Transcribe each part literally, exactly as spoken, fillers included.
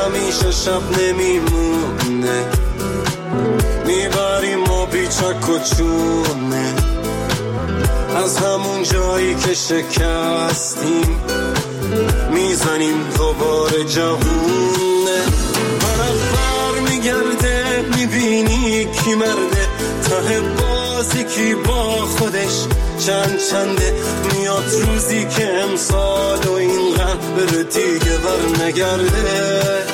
همیشه شب نمیمونه، میبریم ما بیچک و چونه از همون جایی که شکستیم، میزنیم دوباره جوونه. برق بر میگرده میبینی کی مرده، ته بازی کی با خودش چند چنده. میاد روزی که امسال و این غم بره دیگه بر نگرده.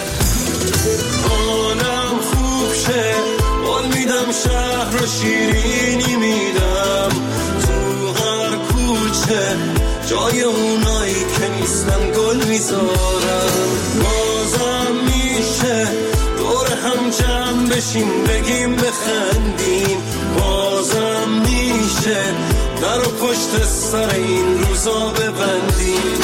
حالم خوب شه قول میدم، شهر و شیرینی میدم، تو هر کوچه جای اونایی که نیستن گل میذارم. بازم میشه دور هم جمع بشیم بگیم بخندیم، بازم میشه در و پشت سر این روزا ببندیم.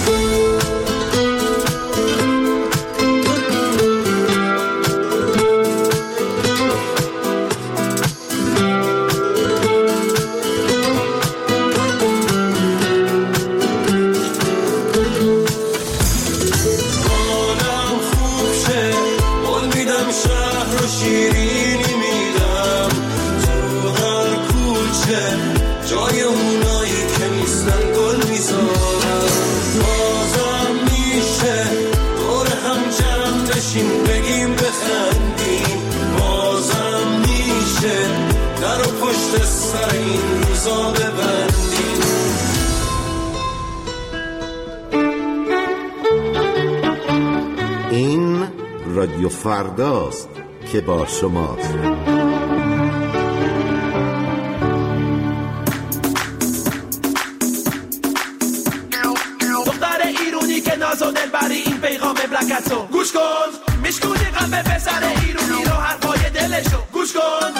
جای اونایی که نیستن گل میذارم. بازم میشه دور هم جمع بشیم بگیم بخندیم، بازم میشه در و پشت سر این روزا ببندیم. این رادیو فرداست که با شماست. نازو دلبری این پیغام بلکتو گوش کن، میشکونی قلب پسر ایرونی رو حرفای دلشو گوش کن.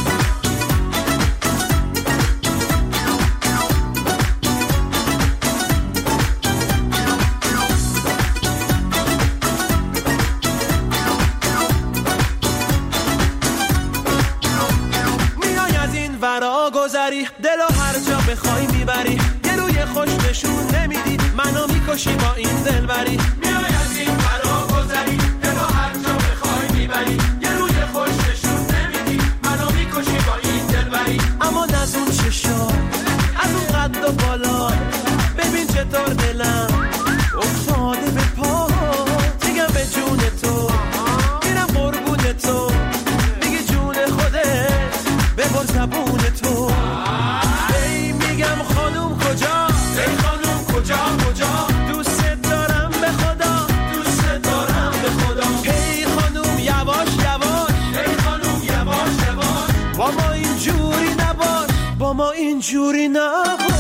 میای از این ورا گذری، دلو هر جا بخوای میبری، یه روی خوش نشون نمیدی، منو میکشی با این دلبری. میای از این فرا گذری، دلو هر جا بخوای میبری، یه روی خوش نشون نمیدی، منو میکشی با این دلبری. اما نزون چشا از اون قد و بالا، ببین چطور دلم افتاده به پا، دیگم به جون تو میرم قربون تو، میگی جون خودت ببر زبون تو. ای میگم خانوم کجا، ای خانوم کجا کجا، دوست دارم به خدا، دوست دارم به خدا. ای خانوم یواش یواش، ای خانوم یواش یواش، با ما اینجوری نباش، با ما اینجوری نباش.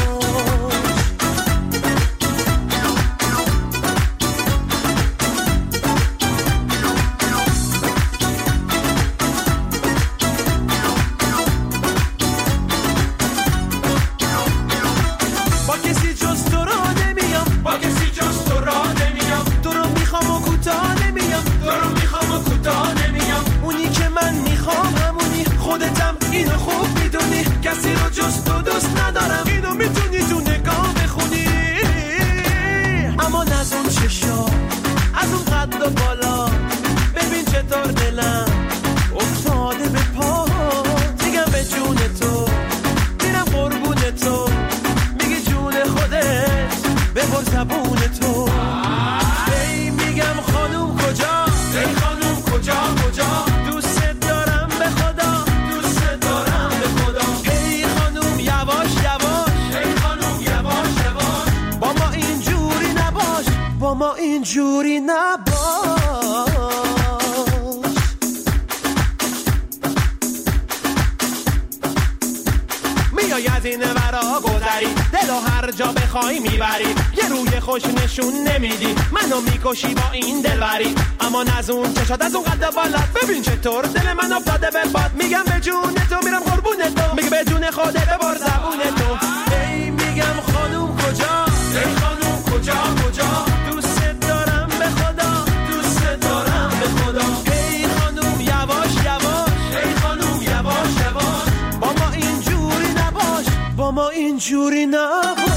کسی رو جز تو دوست ندارم، اینو میتونی تو نگاه بخونی. اما نزون چشا از اون قد و بالا، ببین چطور دلم افتاده به پا، دیگم به جون تو میرم قربون تو، میگی جون خودت ببر زبون تو. ای میگم خانوم کجا، ای خانوم کجا کجا، دوست دارم به خدا، دوست دارم به خدا. ای خانوم یواش یواش، ای خانوم یواش یواش، با ما اینجوری نباش، با ما اینجوری نباش. میای از این ورا گذری، دلو هر جا بخوای میبری، یه روی خوش نشون نمیدی، منو میکشی با این دلبری. اما نزون چشات از اون قد بالات، ببین چطور دل من افتاده به باد، میگم به جون تو میرم قربون تو، میگه به جون خودت ببر زبون تو. ای میگم خانوم کجا، ای خانوم کجا کجا، دوست دارم به خدا، دوست دارم به خدا. ای خانوم یواش یواش، ای خانوم یواش یواش، با ما اینجوری نباش، با ما اینجوری نباش.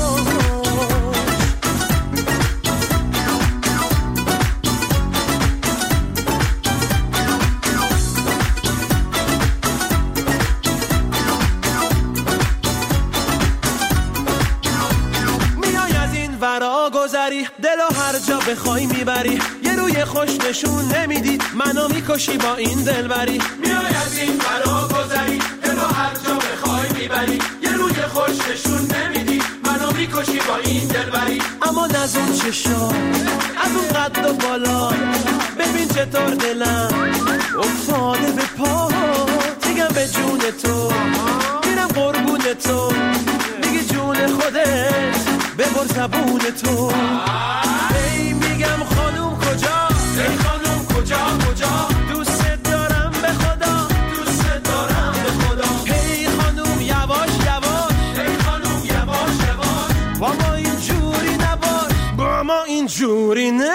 بخوای میبری، یه روی خوش نشون نمیدی، منو میکشی با این دلبری. میای از این فرا گذری، دلو هر جا بخوای میبری، یه روی خوش نشون نمیدی، منو میکشی با این دلبری. اما نزون چشا از اون قد و بالا، ببین چطور دلم افتاده به پا، میگم به جون تو میرم قربون تو، میگی جون خودت ببر زبون تو. ای میگم خانوم کجا، ای خانوم کجا کجا، دوست دارم به خدا، دوست دارم به خدا. ای خانوم یواش یواش، ای خانوم یواش یواش، با ما اینجوری نباش، با ما اینجوری نباش.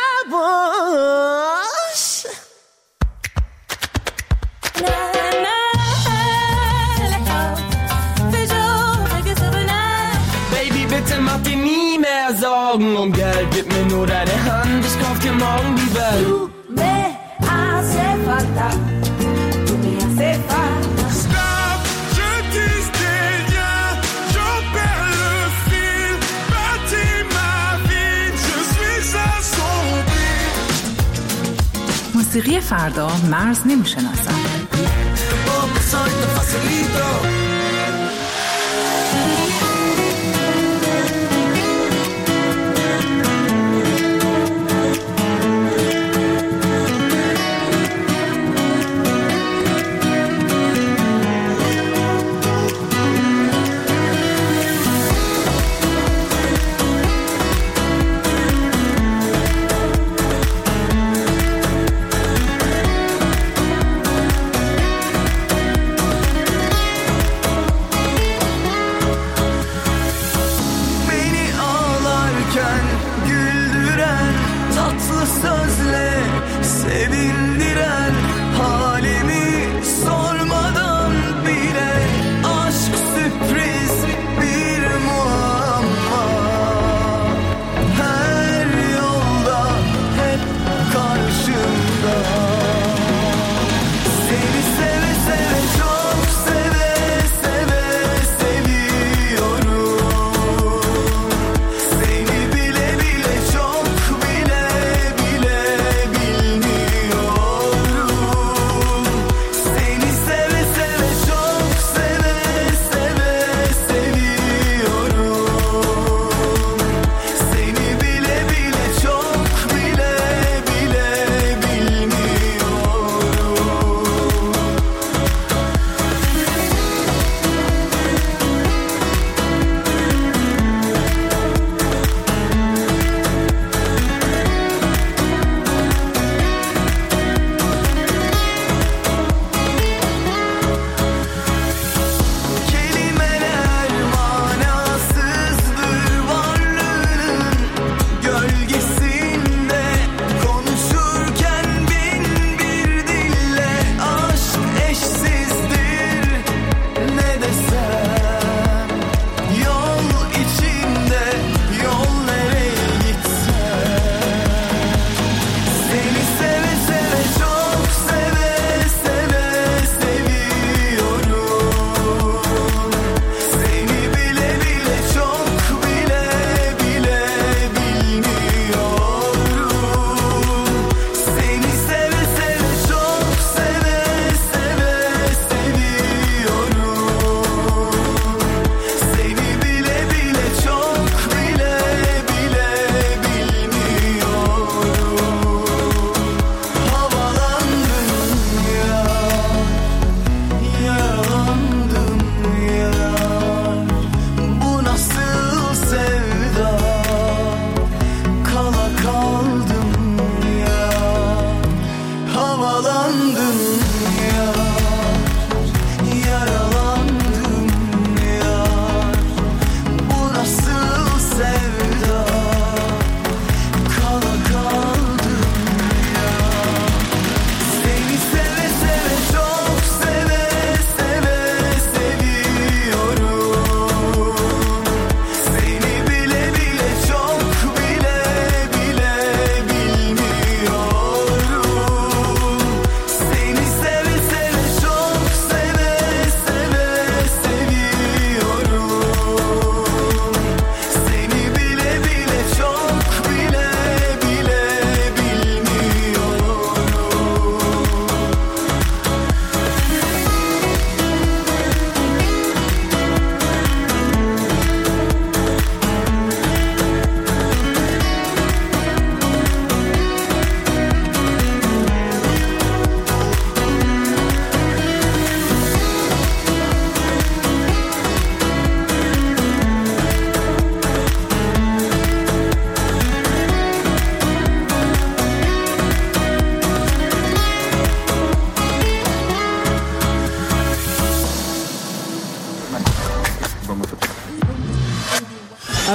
Sorgen um Geld, gib mir nur deine Hand, ich kauf dir morgen die Welt. Tu me hace falta, tu me hace falta. Stop, je dis des liens, j'en perds le fil, bâtis ma vie, je suis assombri. موسیقی فردا مرز نمیشناسد. Seni bile bile çok bile bile bilmiyorum.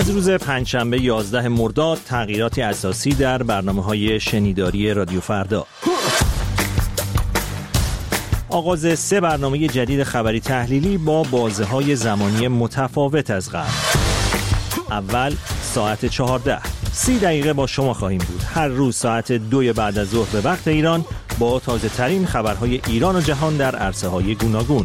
از روز پنجشنبه یازده مرداد تغییراتی اساسی در برنامه‌های شنیداری رادیو فردا. آغاز سه برنامه جدید خبری تحلیلی با بازه‌های زمانی متفاوت از قبل. اول ساعت چهارده، سی دقیقه با شما خواهیم بود. هر روز ساعت دوی بعد از ظهر به وقت ایران با تازه ترین خبرهای ایران و جهان در عرصه‌های گوناگون.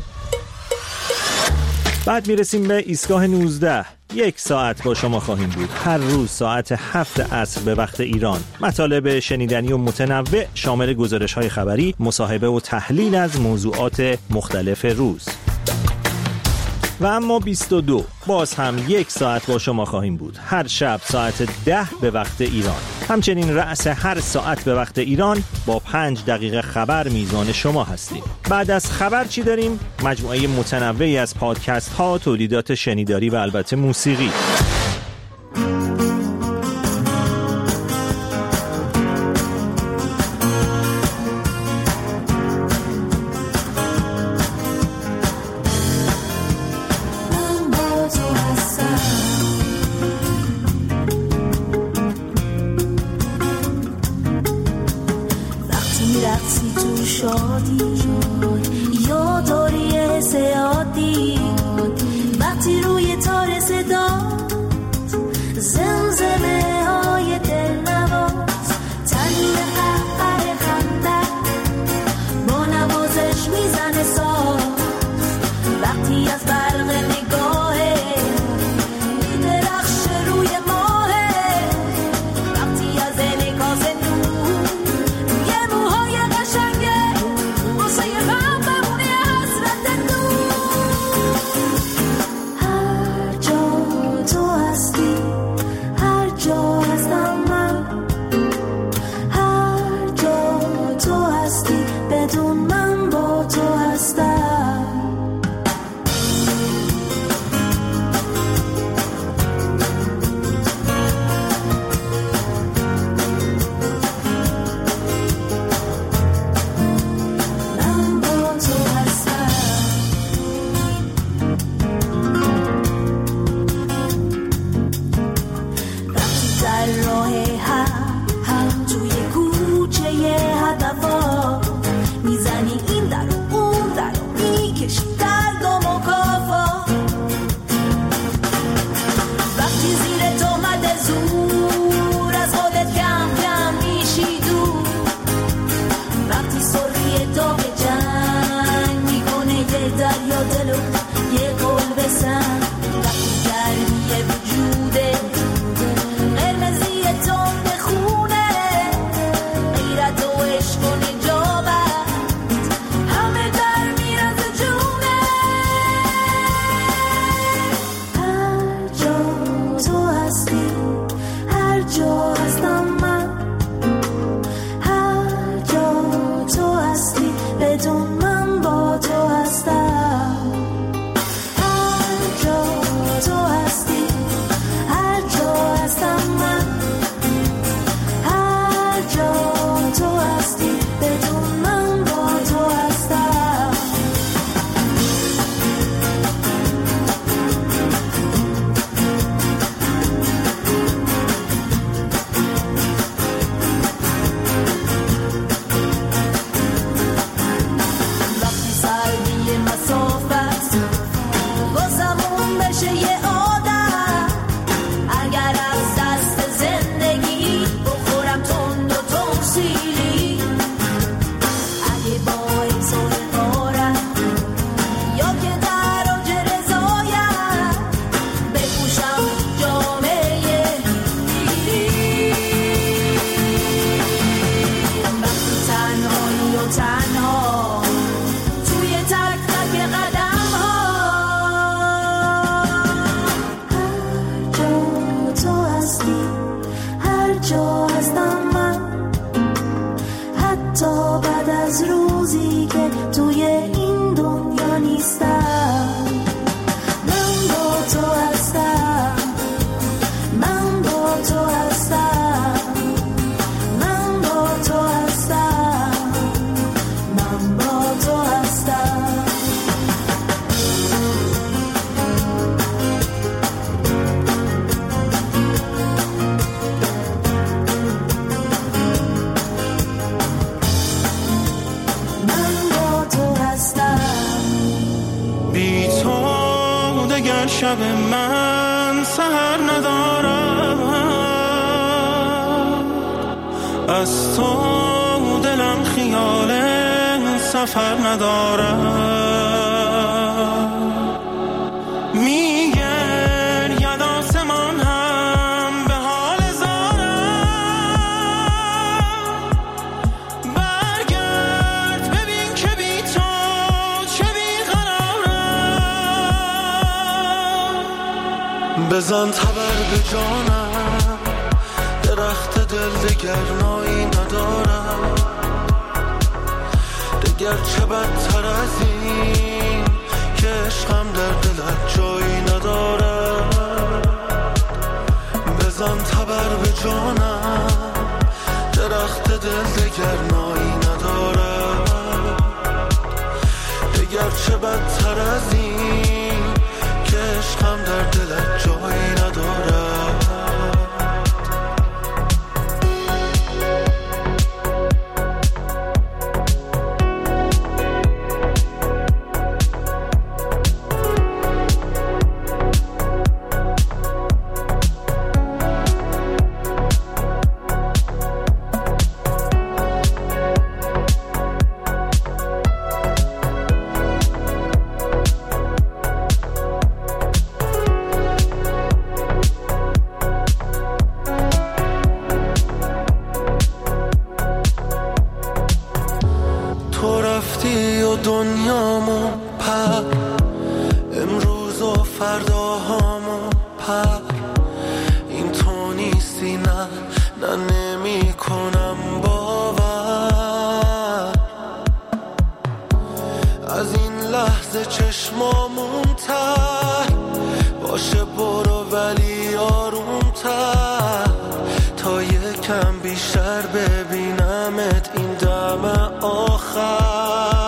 بعد میرسیم به ایستگاه نوزده. یک ساعت با شما خواهیم بود. هر روز ساعت هفت عصر به وقت ایران. مطالب شنیدنی و متنوع شامل گزارش‌های خبری، مصاحبه و تحلیل از موضوعات مختلف روز. و اما بیست و دو، باز هم یک ساعت با شما خواهیم بود. هر شب ساعت ده به وقت ایران. همچنین رأس هر ساعت به وقت ایران با پنج دقیقه خبر میزان شما هستیم. بعد از خبر چی داریم؟ مجموعه متنوعی از پادکست ها، تولیدات شنیداری و البته موسیقی. شب من سحر ندارم، از تو دلم خیال سفر ندارم. میگرید آسمان هم به حال زارم، برگرد ببین که بی تو چه بیقرارم. بزن تبر به جانم، درخت دل دگر نایی ندارم، دگر چه بدتر از این که عشقم در دلت جایی ندارم. بزن تبر به جانم، درخت دل دگر نایی ندارم، دگر چه بدتر از این که عشقم در دلت جایی ندارم. دنیامو پر، امروز و فرداهامو پر، این تو نیستی نه نه نمی کنم باور. از این لحظه چشمامون تر باشه، برو ولی آرومتر تا یکم بیشتر ببینمت این دم آخر.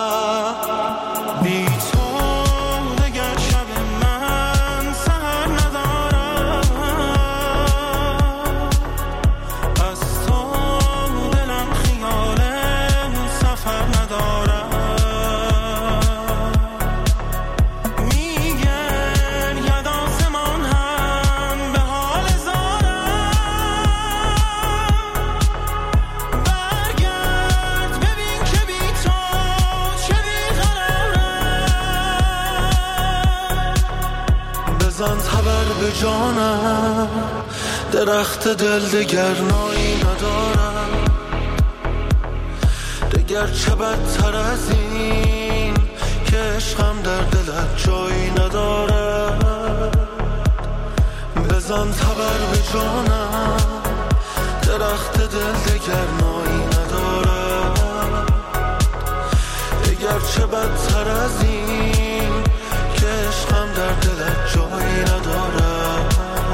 بزن تبر به جانم، درخت دل دگر نایی ندارم، دگر چه بدتر از این که عشقم در دلت جایی ندارم. بزن تبر به جانم، درخت دل دگر نایی ندارم، دگر چه بدتر از این که عشقم در دلت جایی ندارم.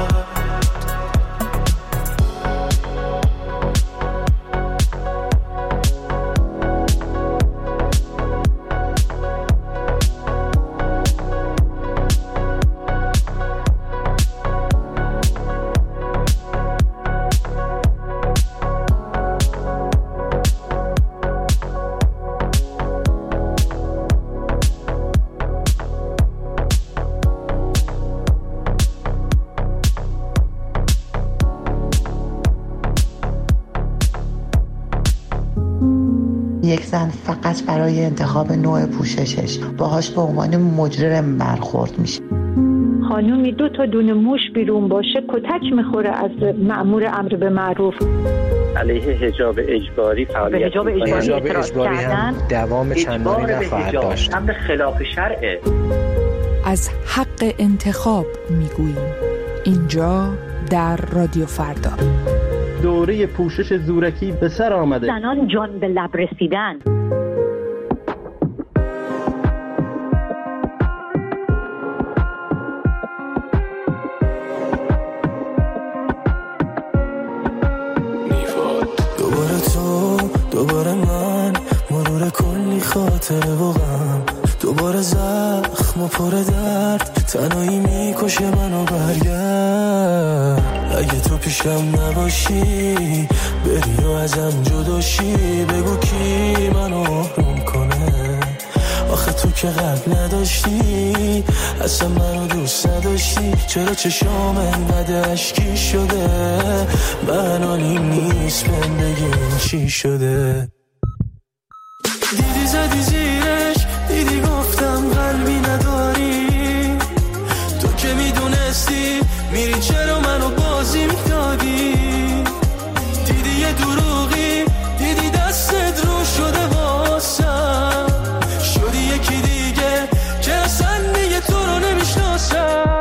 یک زن فقط برای انتخاب نوع پوششش باهاش به عنوان مجرم برخورد میشه. خانومی دو تا دونه موش بیرون باشه کتک میخوره از مأمور امر به معروف. علیه حجاب اجباری فعالیت به حجاب اجباری, حجاب اجباری هم دوام چندانی نخواهد داشت. امر خلاف شرعه. از حق انتخاب میگوییم اینجا در رادیو فردا. دوره پوشش زورکی به سر آمده. زنان جان به لب رسیدن. دوباره تو، دوباره من، مرور کلی خاطره و غم، دوباره زخم و پر درد، تنهایی میکشه منو. برگرد اگه تو پیشم نباشی، بری و ازم جداشی، بگو کی منو آروم کنه. آخه تو که که قبل نداشتی، اصلا منو دوست نداشتی. چرا چشام انقدر اشکی شده، من حالیم نیست بهم بگین چی شده. دیدی زدی زیرش، دیدی گفتم قلبی نداری، تو که میدونستی میری چرا منو بازی میدادی. دیدی یه دروغی، دیدی دستت رو شده واسم، شدی یکی دیگه که اصلا دیگه تو رو نمیشناسم.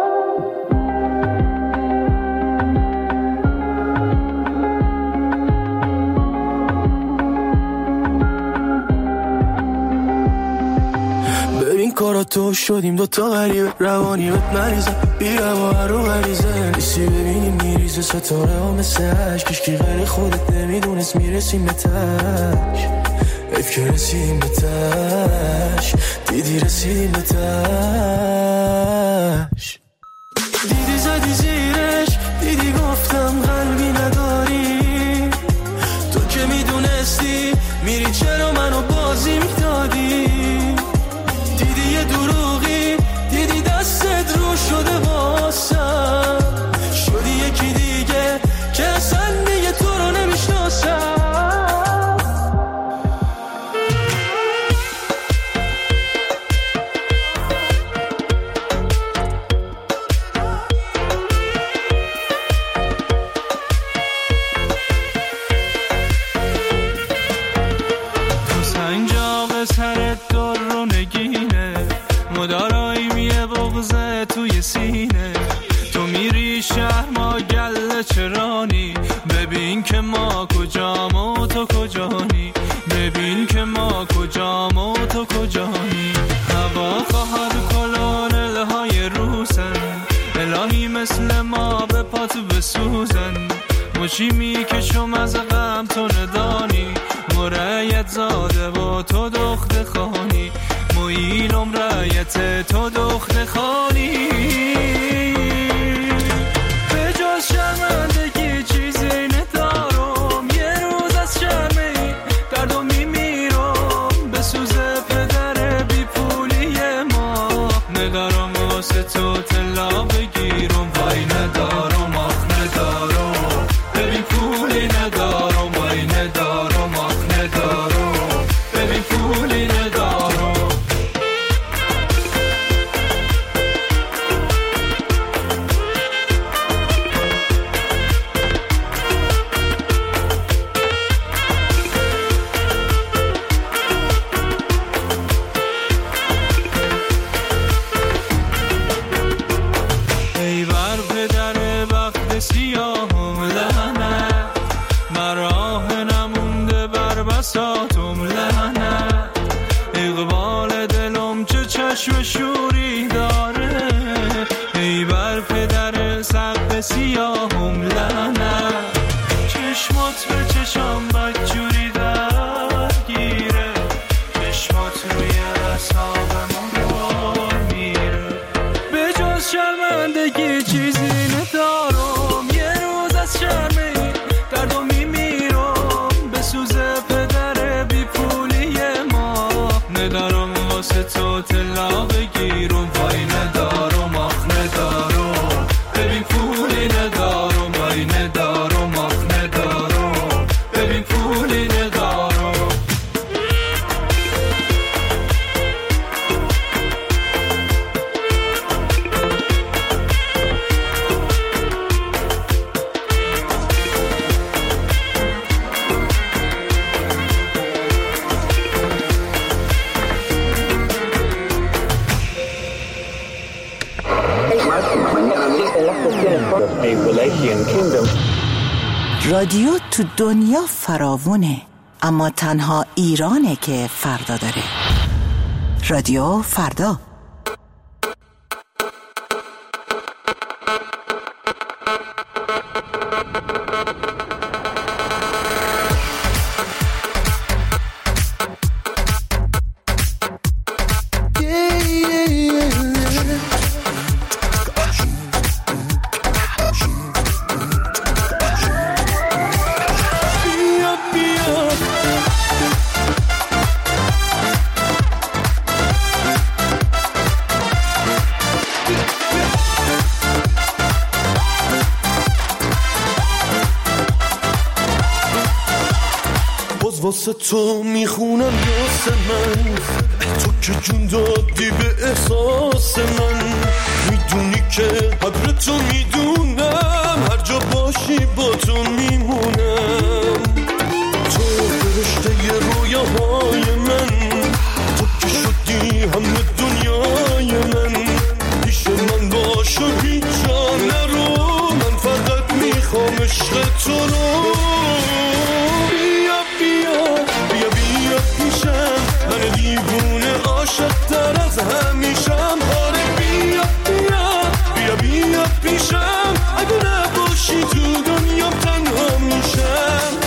کارا تو شدیم دوتا غریبه، روانی بهت مریضه، بیرم و هر رو غریزه. نیستی ببینیم میریزه ستاره ها مثل عشق، کشکی غیر خودت نمیدونست میرسیم به تش. حیف که رسیدیم به تش، دیدی رسیدیم به تش. دیدی زدی زیرش، دیدی گفتم قلبی نداری، تو که میدونستی میری چرا منو بازی میدادی. دیدی یه دروغی، دیدی دستت رو شده واسم، شدی یکی دیگه که اصلا دیگه تو رو نمیشناسم. تو سنجاق سرت در رو نگینه، مدارایی میه بغزه توی سینه. تو میری شهر ما گله چرانی، ببین که ما کجام و تو کجانی، ببین که ما کجام و تو کجانی. هوا خواهد کلون های روسن، الهی مثل ما به پاتو بسوزن. مچی میکشم از غم تو ندانی، مرایت زاده و تو دخت خانی، مویلم رایت تو دخت خانی. به جز شرمندگی چیزی ندارم، یه روز از شرمی دردو میمیرم. به سوزه پدر بی پولی ما، ندارم واسه تو طلا بگیرم. وای ندارم آخ ندارم، ببین پولی ندارم. وای ندارم آخ ندارم، ببین پولی ندارم. ای بر پدر بخت سیاهم لعنت، مراه نمونده بر بساطم لعنت. اقبال دلم چه چشم شوری داره، ای بر پدر سقف سیاهم لعنت. چشمات به چشم بدجوری درگیره، چشمات روی اعصابم رو میره. به جز شرمندگی چیزی ندارم، یه روز از شرمی دردو میمیرم. به سوزه پدر بی پولی ما، ندارم واسه تو طلا بگیرم. وای ندارم آخ ندارم، ببین پولی ندارم. وای ندارم آخ ندارم، ببین پولی ندارم. رادیو تو دنیا فراوونه، اما تنها ایرانه که فردا داره. رادیو فردا. باز واسه تو میخونم یاس من، تو که جون دادی به احساس من. میدونی که قدر تو میدونم، هر جا باشی با تو میمونم. تو فرشته رویاهای من، تو که شدی همه دنیای من. پیش من باش و هیچ جا نرو، من فقط میخوام عشق تو رو. بیا بیا بیا بیا پیشم، من دیوونه عاشق تر از همیشم. آره بیا بیا بیا بیا پیشم، اگه نباشی تو دنیام تنها میشم.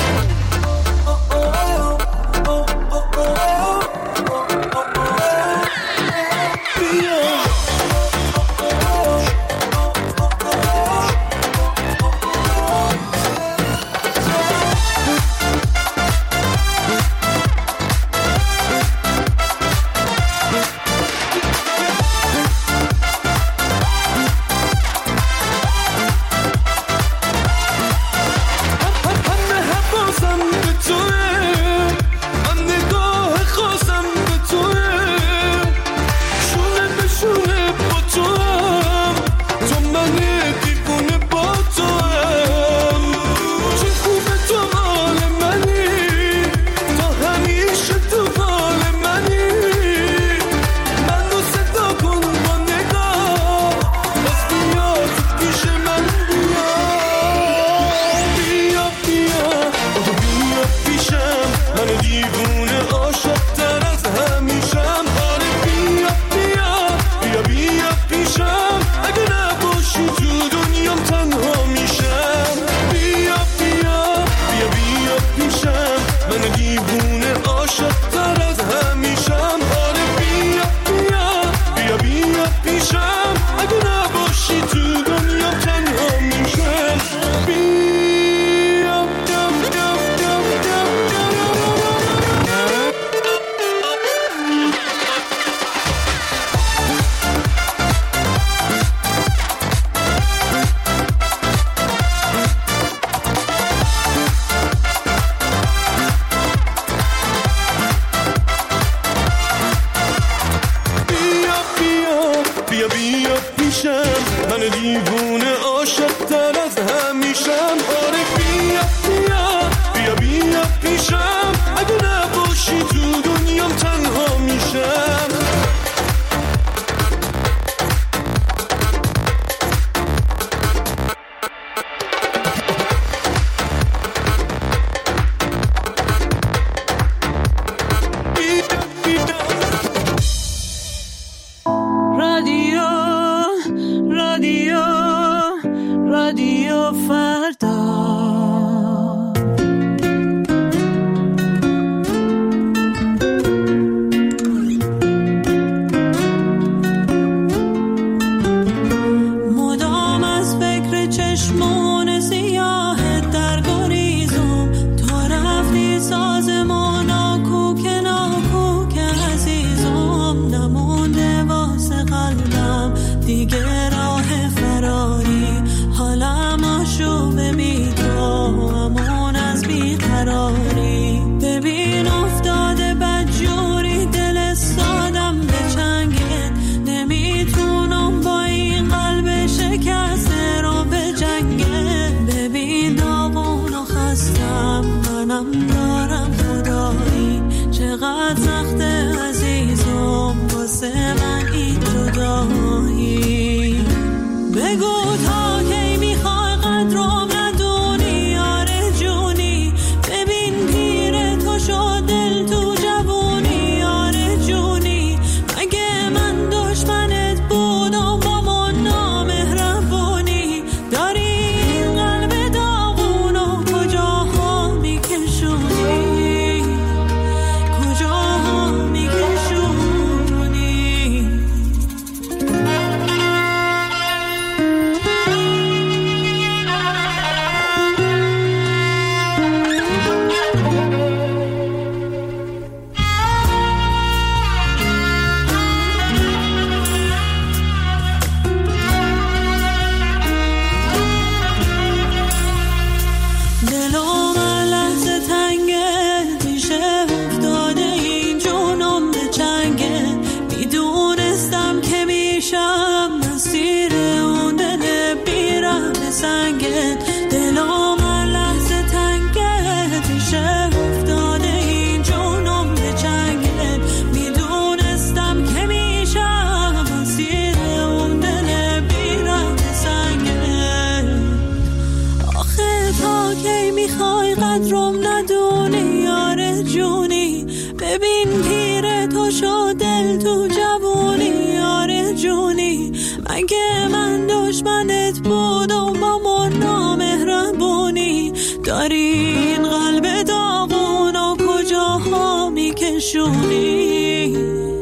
این قلب داغون و کجاها میکشونی،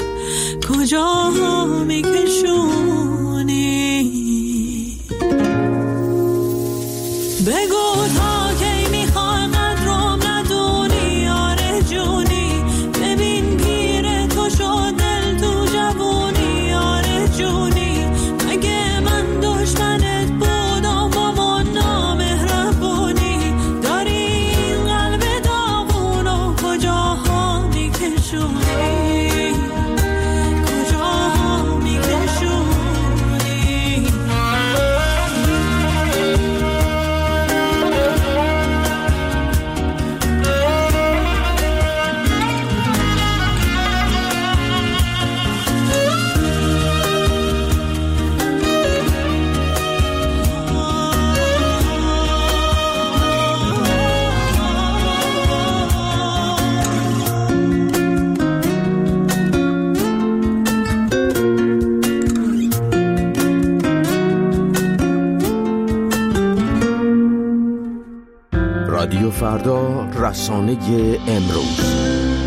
کجاها میکشونی؟ بگو تا کی میخوای قدرم ندونی آرزونی، ببین پیر تو شد دل تو جوونی آرزونی، مگه من دشمنت بودم با من نامهربونی، داری این قلب داغون و کجاها میکشونی، کجاها میکشونی؟ رادیو فردا، رسانه امروز.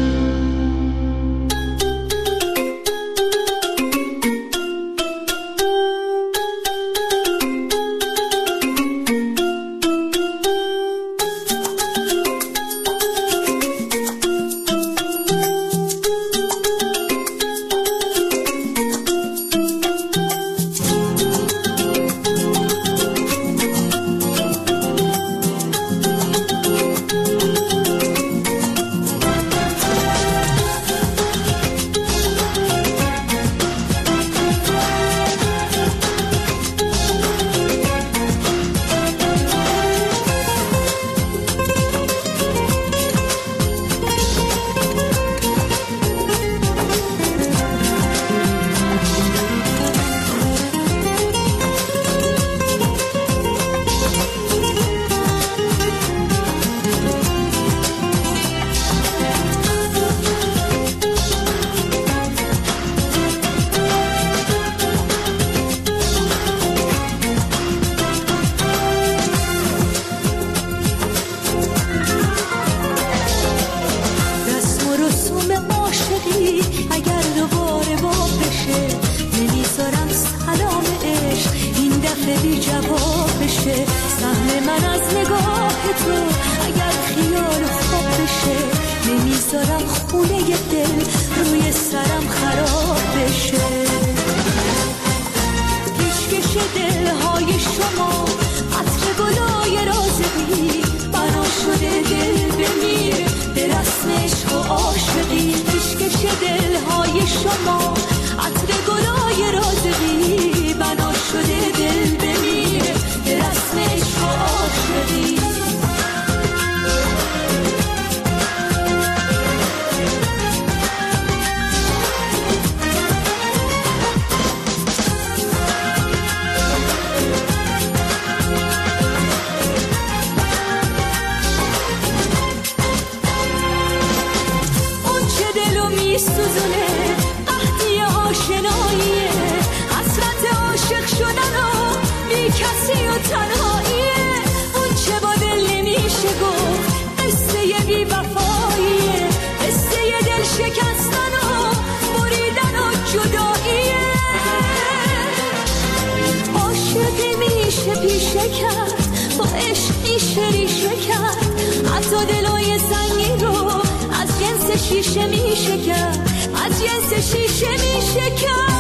شیشه می شکر از جنس شیشه می شکر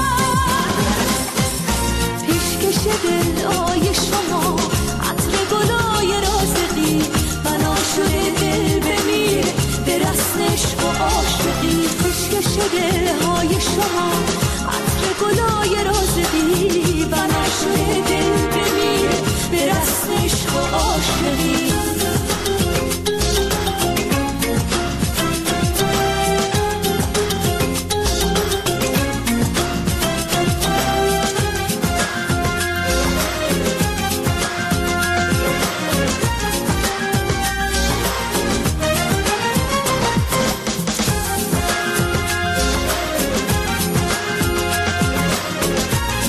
پیشکش دلای شما عطر گلای رازقی بنا شده دل بمیر به رسم عشق و عاشقی پیشکش دلهای شما عطر گلای رازقی بنا شده دل بمیر به رسم عشق و عاشقی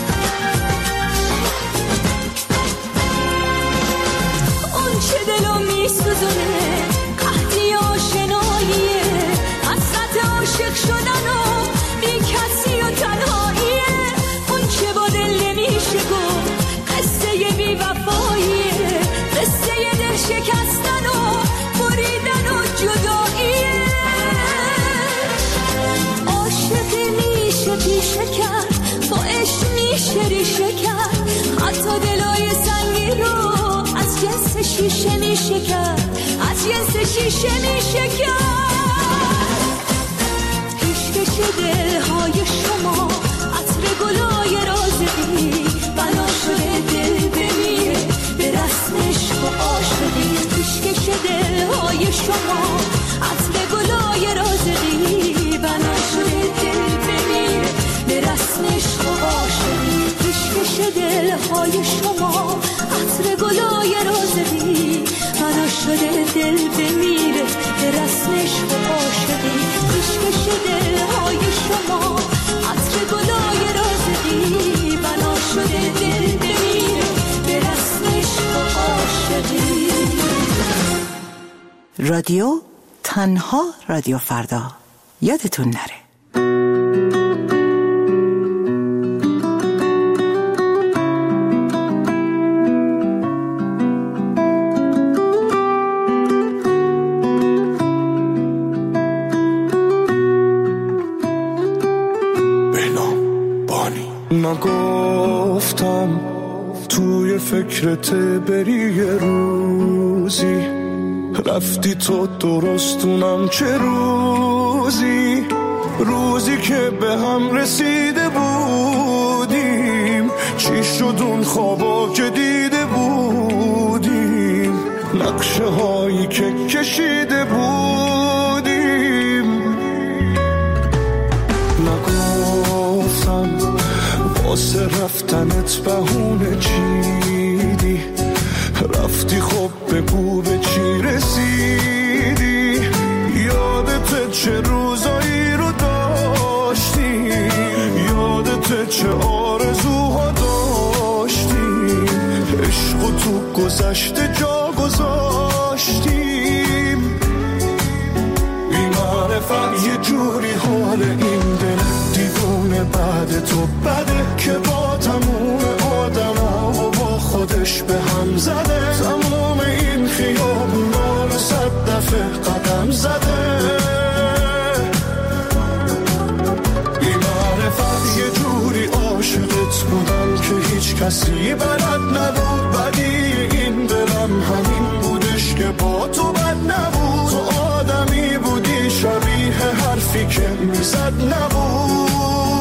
دلم میشه کرد، با عشق میشه ریشه کرد، حتی دلای سنگی رو از جنس شیشه میشه کرد، از جنس شیشه میشه کرد. پیشکش دلهای شما عطر گلای رازقی، بنا شده دل بمیره به رسم عشق و عاشقی. پیشکش دلهای شما عطر گلای رازقی، بنا شده دل بمیره به رسم عشق و عاشقی. پیشکش دلهای شما عطر گلای رازقی، بنا شده دل بمیره به رسم عشق و عاشقی. پیشکش دلهای شما عطر گلای رازقی، بنا شده دل بمیره به رسم عشق و عاشقی. رادیو تنها رادیو فردا، یادتون نره. نگفتم توی فکرت بری یه روزی، رفتی تو درستونم چه روزی، روزی که به هم رسیده بودیم، چی شد اون خوابا که دیده بودیم، نقشه هایی که کشیده بودیم. نگفتم واسه رفتنت بهونه چیدی، رفتی خب بگو به چی رسیدی، یادت چه روزایی رو داشتی، یادت چه آرزوها داشتیم، عشق و تو گذشته جا گذاشتیم. بی معرفت یه جوری حال این دل دیوونه بعد تو بده، که با تموم آدم ها و با خودش به هم زده، تموم این خیابونا رو صد دفعه قدم زده. بی معرفت یه جوری عاشقت بودم که هیچ کسی بلد نبود، بدی این دلم همین بودش که با تو بد نبود، تو آدمی بودی شبیه حرفی که میزد نبود.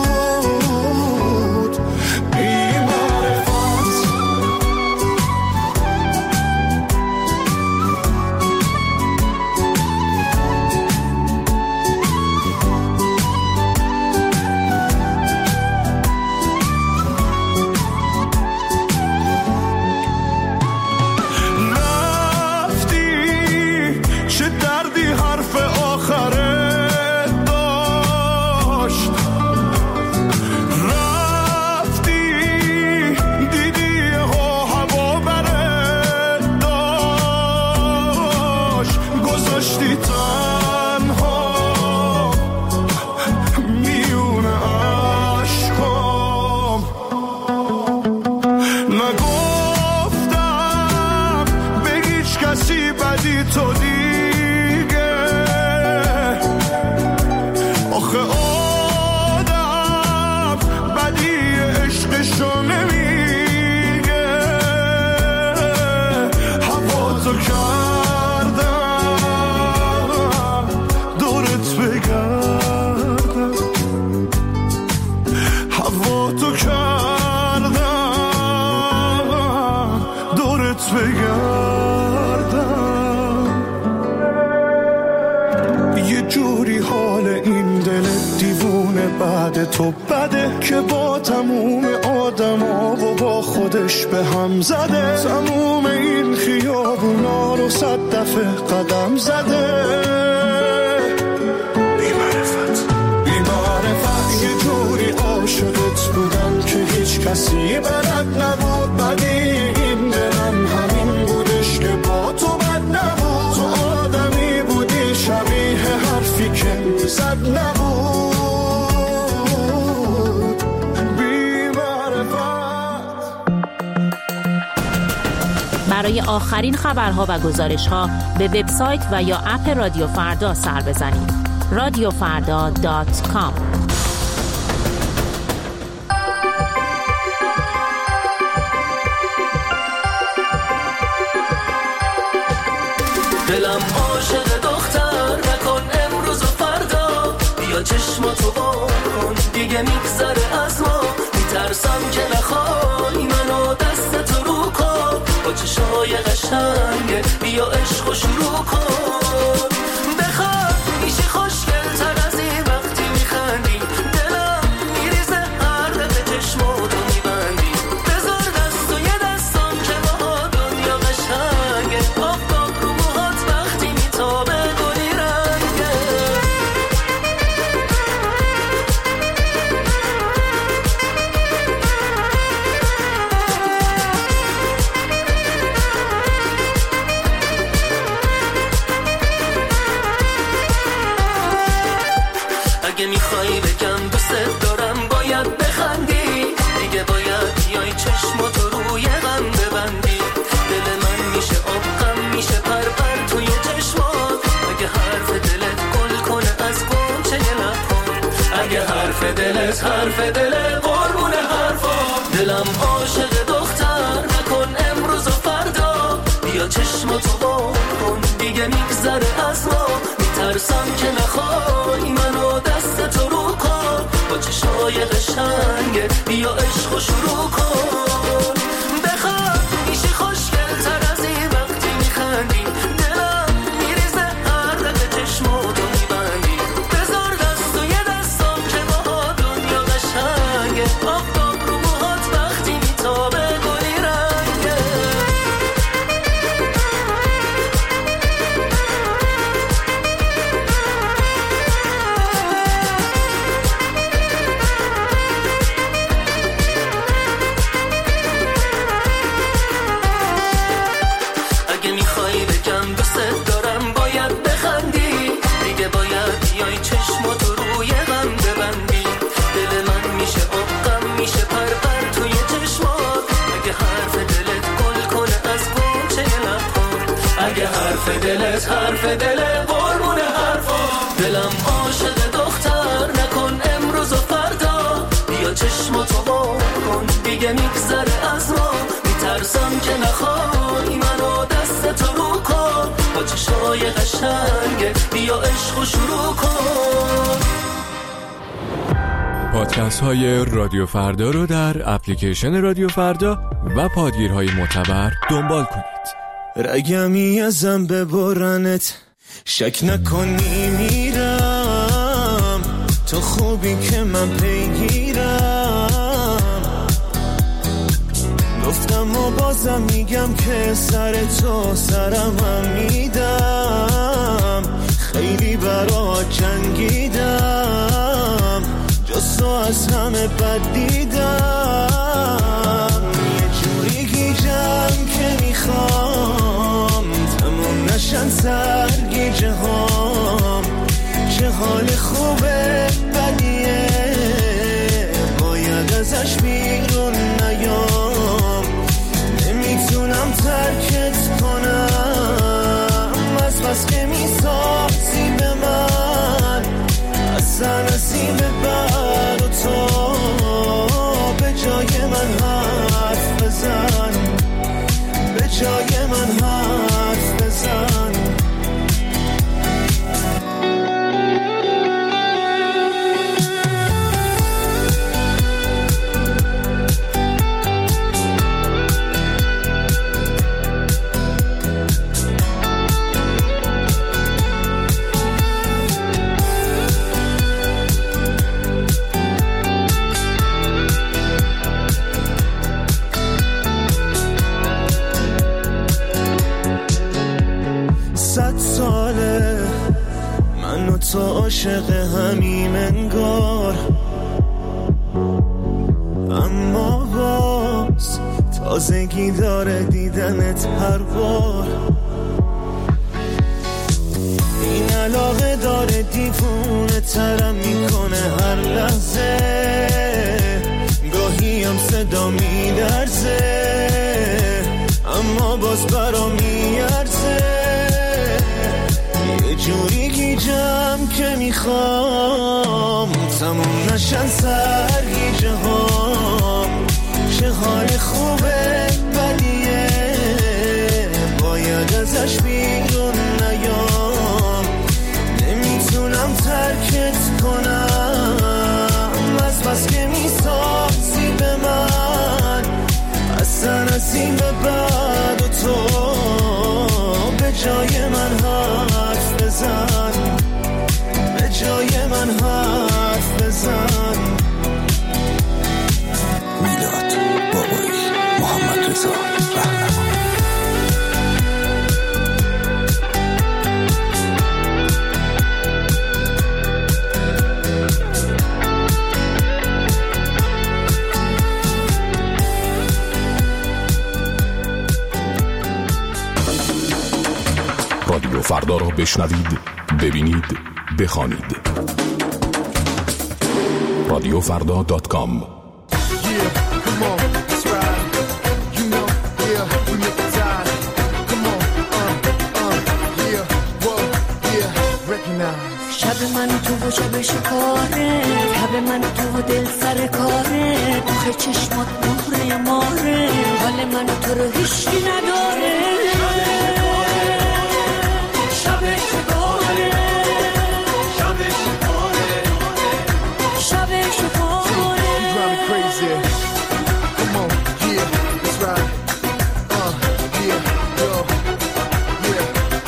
تو بده که با تموم آدم ها و با خودش به هم زده، تموم این خیابونا رو صد دفعه قدم زده. بی معرفت بی معرفت یه جوری عاشقت بودم که هیچ کسی بلد نبود، بدی این دلم همین بودش که با تو بد نبود، تو آدمی بودی شبیه حرفی که زد نبود. برای آخرین خبرها و گزارش‌ها به وبسایت و یا اپ رادیو فردا سر بزنید. رادیو فردا دات کام قشنگه بیا عشق و شروع کن بخواد میشی خوشگل تر از این وقتی میخندی دلم میریزه هر دقیقه چشماتو میبندی بذار دست و یه دستم که با دنیا قشنگه آفتاب رو موهات وقتی میتابه گلی رنگه اگه میخوای بگم دوست دارم باید بخندی دیگه باید بیای چشماتو روی غم ببندی دل من میشه آب غم میشه پر پر توی چشمات اگه حرف دلت گل کنه از گنچه لبات اگه حرف دلت حرف دل قربون حرفا دلم عاشق دختر نکن امروز و فردا بیا چشماتو با کن دیگه میگذره از ما میترسم که نخوای منو دست تو رو کن با چشای قشنگه بیا عشق و شروع کن بخواد میشی خوشگل تر از این وقتی میخندی دلم میریزه هر دقیقه چشماتو میبندی بذار دست و یه دستم که با دنیا قشنگه آفتاب رو موهات وقتی میتابه گلی رنگه اگه میخوای بگم دوست دارم باید بخندی دیگه باید بیای چشماتو روی غم ببندی دل من میشه آب غم میشه پر پر توی چشمات اگه حرف دلت گل کنه از گنچه لبات اگه حرف دلت حرف دل قربون حرفا دلم عاشق دختر نکن امروز و فردا بیا چشماتو با کن دیگه میگذره از ما میترسم که نخوای منو دست تو رو کن با چشای قشنگه بیا عشق و شروع کن پادکست های رادیو فردا رو در اپلیکیشن رادیو فردا و پادگیرهای معتبر دنبال کنید. رگمی ازم ببرنت شک نکنی میرم تو خوبی که من پیگیرم گفتم و بازم میگم که سر تو سرم هم میدم خیلی برات جنگیدم جز تو از همه بد دیدم یه جوری گیجم که میخوام تموم نشن سرگیجه هام چه حال خوبه بدیه باید ازش بیرون نیام نمیتونم ترکت کنم از بس که میسازی به من اصلا نسیم بر و تو به جای من حرف بزن به جای من حرف بزن تو عاشق همیم انگار اما باز تازگی داره دیدنت هر بار این علاقه داره دیوونه ترم میکنه هر لحظه گاهی هم صدا میدرزه اما باز برا میارزه یه جوری گیجم که میخوام تموم نشن سرگیجه هام چه حال خوبه بدیه باید ازش بیرون نیام نمیتونم ترکت کنم از بس که میسازی به من اصلا از این به بعد و تو حرف بزن. میلاد بابایی، محمد رضا رهنما. رادیو فردا را بشنوید، ببینید، بخوانید. رادیو فردا دات کام. شب من تو و شب شکاره، شب من تو و دل سر کاره، آخه چشمات مهره ماره، حال من تو رو هیچی نداره. شب شکاره، شب شکاره، شب شکاره. You drive me crazy. Come on, yeah, that's right. Uh, yeah, yo, yeah.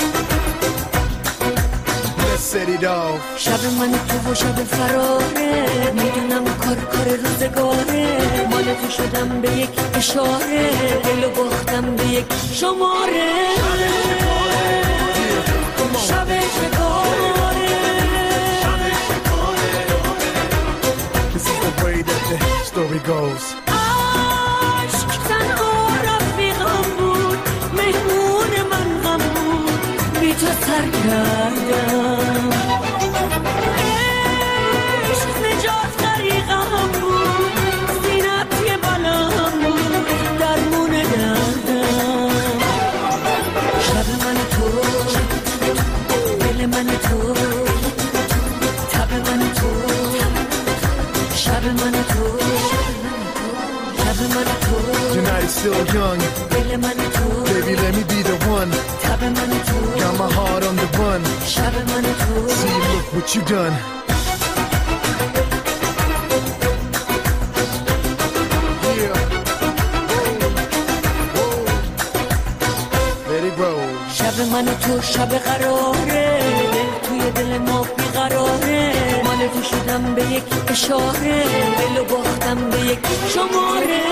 Let's set it off. شب من تو و شب فراره، میدونم کار کار روزگاره، مال تو شدم به یک اشاره، دلو باختم به یک شماره. شب شکاره، شب شکاره. This is the way that the story goes. عشق تنها رفیقم بود، مهمون من غم بود، بی تو سر کردم. عشق نجات غریقم بود، زینت یه بلام بود، درمون دردم. شب من تو، دل من تو، تب من تو، شب من تو، شب من تو. Tonight is still young. دل من تو، Baby, let me be the one. تب من تو. Got my heart on the run. شب من تو. See, look what you done. Yeah. Let it roll. شب من تو شب قراره، دل توی دل ما بیقراره، مال تو شدم به یک اشاره، دلو باختم به یک شماره.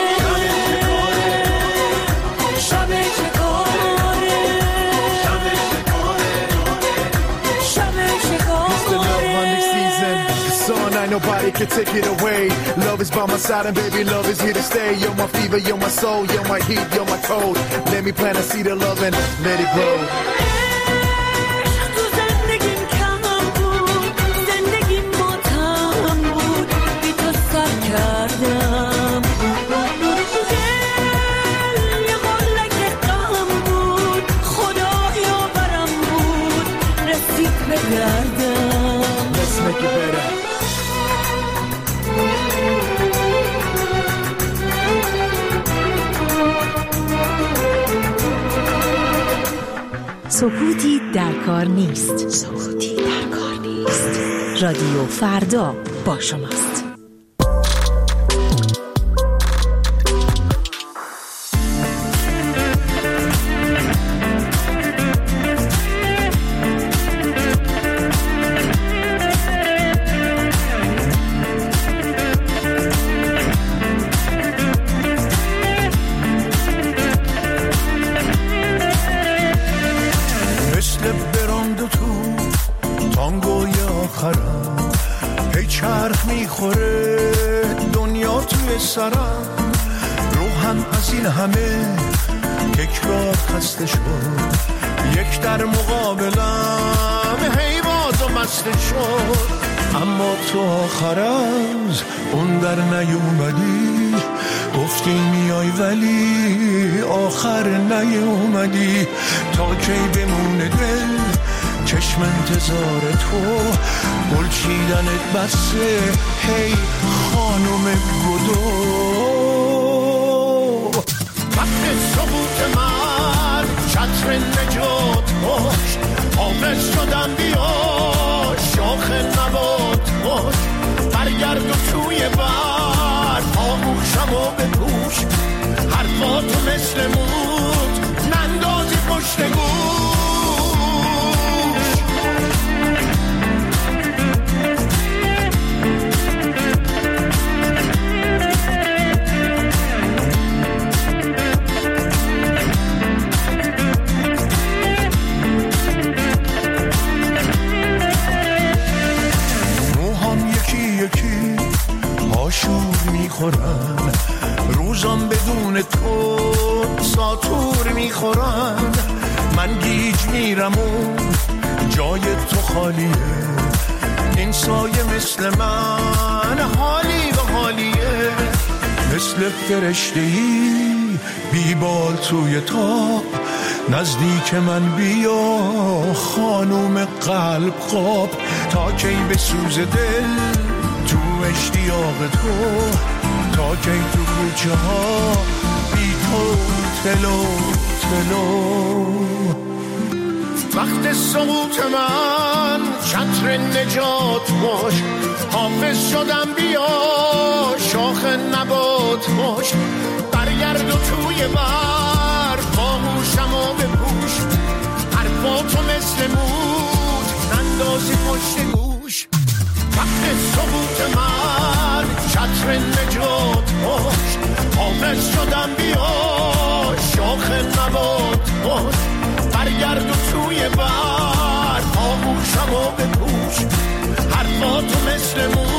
شب شکاره، شب شکاره، شب شکاره. It's the love hunting season. The sun, I nobody can take it away. Love is by my side and baby, love is here to stay. You're my fever, you're my soul, you're my heat, you're my cold. Let me plant a seed of love and let it grow. تو زندگیم کم بود، زندگیم ماتم بود، بی تو سر کردم. دل یه قلک غم بود، خدایا برم بود، رسید به دردم. Let's make it better. سکوتی در کار نیست. سکوتی در کار نیست. رادیو فردا با شماست. سرم روحم از این همه تکرار خسته شد، یک در مقابلم هی باز و مسته شد، اما تو آخر از اون در نیومدی، گفتی میای ولی آخر نیومدی، تا کی بمونه دل چشم انتظار تو، گل چیدنت بسه هی خانم گدو. وقت سقوط من چتر نجات باش، حافظ شدم بیا شاخ نبات باش، برگرد و توی بر آموشم و بپوش، حرفاتو مثل موت نندازی پشت گوش. سود میخورن، روزام بدون تو ساتور میخورن. من گیج میرم و جای تو خالیه، این سایه مثل من حالی و حالیه. مثل فرشته‌ای بیبال توی تاب، نزدیک من بیا خانوم قلب خواب. تا کی به سوز دل تو اشتیاق تو، تا کی تو کوچه ها بی تو تلو تلو. وقت سقوط من چتر نجات باش، حافظ شدم بیا شاخ نبات باش. برگرد و توی بر باهوشم و بپوش، حرفاتو مثل مود نندازی پشت گوش. وقت سقوط من چتر نجات باش، حافظ شدم بیا شاخ نبات باش. برگرد و توی بر باهوشم و بپوش، حرفاتو مثل مود